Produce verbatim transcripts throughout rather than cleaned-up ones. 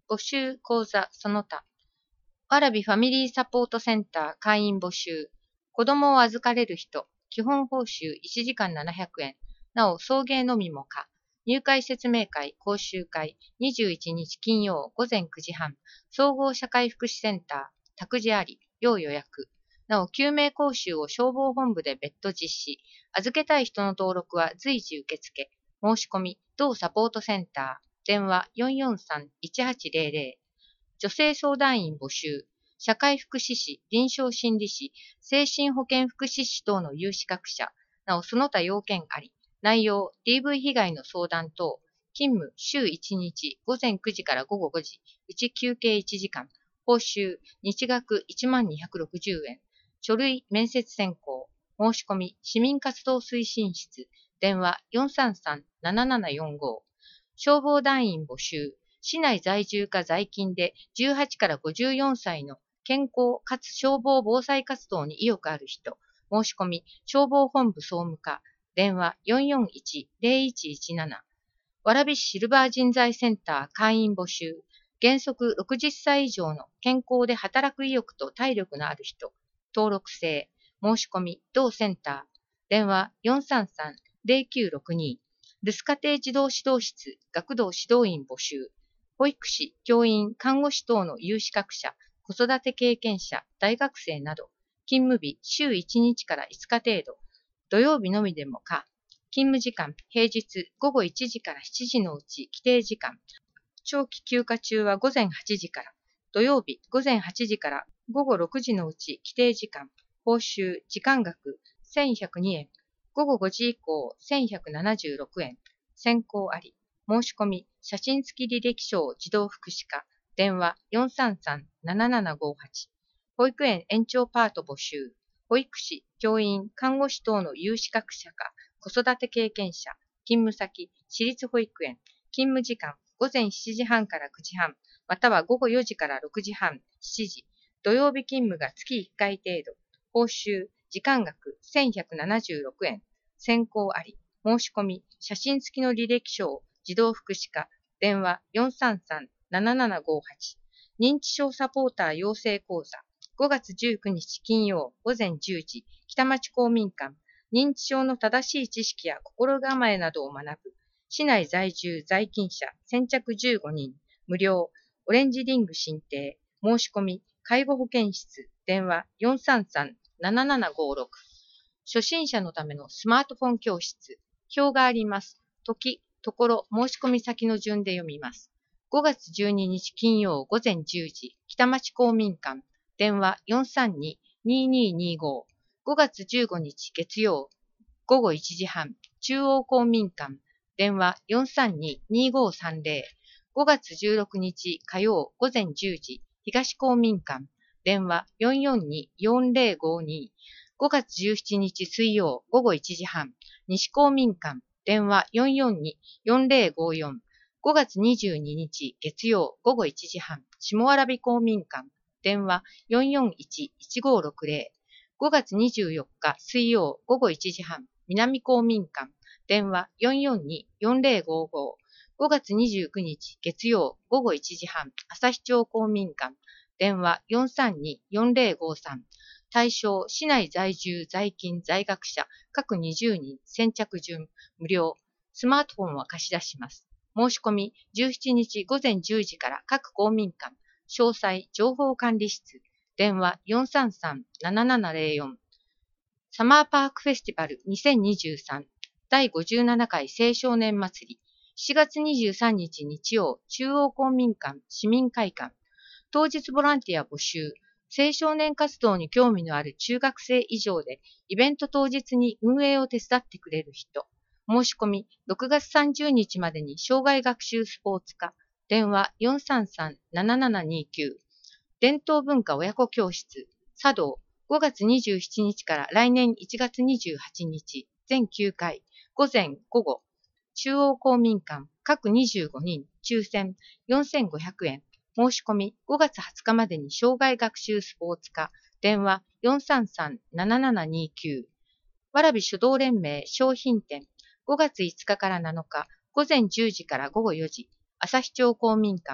募集講座その他。蕨ファミリーサポートセンター会員募集。子供を預かれる人。基本報酬いちじかんななひゃくえん。なお、送迎のみも可。入会説明会、講習会、にじゅういちにち金曜午前くじはん。総合社会福祉センター、託児あり、要予約。なお、救命講習を消防本部で別途実施。預けたい人の登録は随時受付。申し込み、同サポートセンター。電話 よんよんさんいちはちゼロゼロ。女性相談員募集。社会福祉士、臨床心理士、精神保健福祉士等の有資格者。なお、その他要件あり。内容、ディーブイ 被害の相談等。勤務、週いちにち、午前くじから午後ごじ。うち休憩いちじかん。報酬、日額いちまんにひゃくろくじゅうえん。書類、面接選考。申し込み、市民活動推進室。電話 よんさんさんななななよんご。消防団員募集。市内在住か在勤でじゅうはちからごじゅうよんさいの健康かつ消防防災活動に意欲ある人。申し込み、消防本部総務課。電話 よんよんいちゼロいちいちなな。蕨市シルバー人材センター会員募集。原則ろくじゅっさい以上の健康で働く意欲と体力のある人。登録制。申し込み、同センター。電話 よんさんさんゼロきゅうろくに。留守家庭児童指導室、学童指導員募集。保育士、教員、看護師等の有資格者、子育て経験者、大学生など。勤務日、週いちにちからいつか程度。土曜日のみでも可。勤務時間、平日午後いちじからしちじのうち規定時間。長期休暇中は午前はちじから。土曜日午前はちじから午後ろくじのうち規定時間。報酬、時間額せんひゃくにえん。午後ごじ以降せんひゃくななじゅうろくえん。選考あり。申し込み、写真付き履歴書を児童福祉課。電話 よんさんさんななななごはち。保育園延長パート募集。保育士、教員、看護師等の有資格者か、子育て経験者、勤務先、私立保育園、勤務時間、午前しちじはんからくじはん、または午後よじからろくじはん、しちじ、土曜日勤務が月いっかい程度、報酬、時間額せんひゃくななじゅうろくえん、選考あり、申し込み、写真付きの履歴書を児童福祉課、電話 よんさんさんななななごはち、認知症サポーター養成講座、ごがつじゅうくにち金曜午前じゅうじ、北町公民館、認知症の正しい知識や心構えなどを学ぶ、市内在住在勤者先着じゅうごにん、無料、オレンジリング申請、申し込み、介護保健室、電話 よんさんさんななななごろく。初心者のためのスマートフォン教室、表があります。時、ところ、申し込み先の順で読みます。ごがつじゅうににち金曜午前じゅうじ、北町公民館、電話 よんさんににににご。ごがつじゅうごにち月曜午後いちじはん、中央公民館、電話 よんさんににごさんゼロ。ごがつじゅうろくにち火曜午前じゅうじ、東公民館、電話 よんよんによんゼロごに。ごがつじゅうしちにち水曜午後いちじはん、西公民館、電話 よんよんによんゼロごよん。ごがつにじゅうににち月曜午後いちじはん、下蕨公民館、電話 よんよんいちいちごろくゼロ。ごがつにじゅうよっか水曜午後いちじはん、南公民館、電話 よんよんによんゼロごご。ごがつにじゅうくにち月曜午後いちじはん、旭町公民館、電話 よんさんによんゼロごさん。対象、市内在住在勤在学者、各にじゅうにん、先着順、無料。スマートフォンは貸し出します。申し込み、じゅうしちにち午前じゅうじから各公民館、詳細、情報管理室、電話 よんさんさんななななゼロよん。サマーパークフェスティバルにせんにじゅうさんだいごじゅうななかい青少年祭り、しちがつにじゅうさんにち日曜、中央公民館、市民会館、当日ボランティア募集、青少年活動に興味のある中学生以上で、イベント当日に運営を手伝ってくれる人、申し込み、ろくがつさんじゅうにちまでに障害学習スポーツ課、電話 よんさんさんななななにきゅう。伝統文化親子教室、茶道、ごがつにじゅうしちにちから来年いちがつにじゅうはちにち、全きゅうかい、午前午後、中央公民館、各にじゅうごにん、抽選よんせんごひゃくえん、申し込みごがつはつかまでに障害学習スポーツ課、電話 よんさんさんななななにきゅう。蕨書道連盟商品展、ごがついつかからなのか、午前じゅうじから午後よじ、旭町公民館、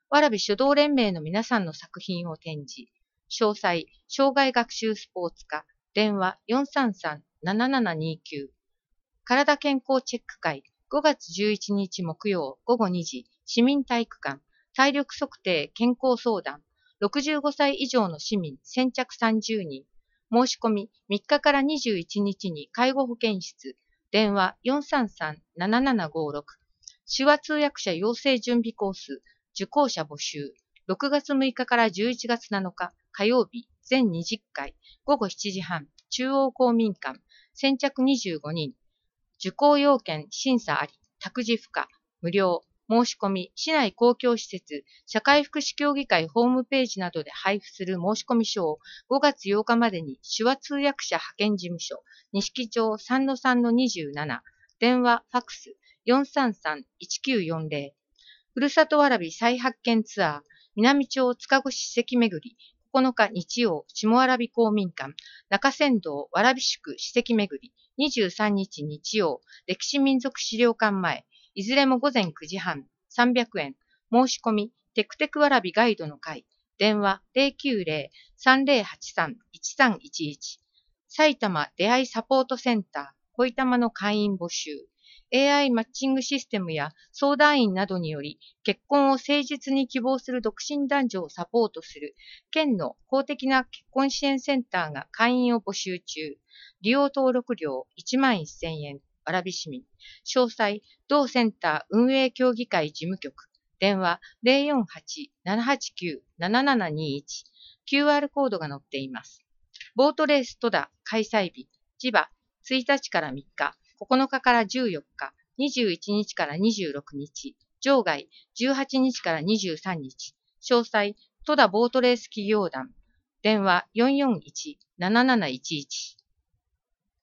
蕨書道連盟の皆さんの作品を展示。詳細、障害学習スポーツ科、電話 よんさんさんななななにきゅう。体健康チェック会、ごがつじゅういちにち木曜ごごにじ、市民体育館、体力測定健康相談、ろくじゅうごさい以上の市民先着さんじゅうにん。申し込みみっかからにじゅういちにちに介護保健室、電話 よんさんさんななななごろく。手話通訳者養成準備コース、受講者募集。ろくがつむいかからじゅういちがつなのか火曜日、全にじゅっかい、ごごしちじはん、中央公民館、先着にじゅうごにん。受講要件審査あり、託児不可、無料。申し込み、市内公共施設、社会福祉協議会ホームページなどで配布する申込書をごがつようかまでに手話通訳者派遣事務所、錦町 さんのさんのにじゅうなな、電話、ファックス よんさんさんいちきゅうよんぜろ。ふるさとわらび再発見ツアー、南町塚越史跡巡り、ここのか日曜、下蕨公民館、中山道蕨宿史跡巡り、にじゅうさんにち日曜、歴史民族資料館前、いずれもごぜんくじはん、さんびゃくえん。申し込み、テクテクわらびガイドの会、電話 ゼロきゅうゼロ さんゼロはちさん いちさんいちいち。埼玉出会いサポートセンター、恋玉の会員募集。エーアイ マッチングシステムや相談員などにより、結婚を誠実に希望する独身男女をサポートする、県の公的な結婚支援センターが会員を募集中。利用登録料いちまんせんえん、蕨市民。詳細、同センター運営協議会事務局。電話 ゼロよんはち ななはちきゅう ななななにいち。キューアール コードが載っています。ボートレース戸田開催日、千葉ついたちからみっか、ここのかからじゅうよっか、にじゅういちにちからにじゅうろくにち、場外じゅうはちにちからにじゅうさんにち。詳細、戸田ボートレース企業団。電話 よんよんいち なななないちいち。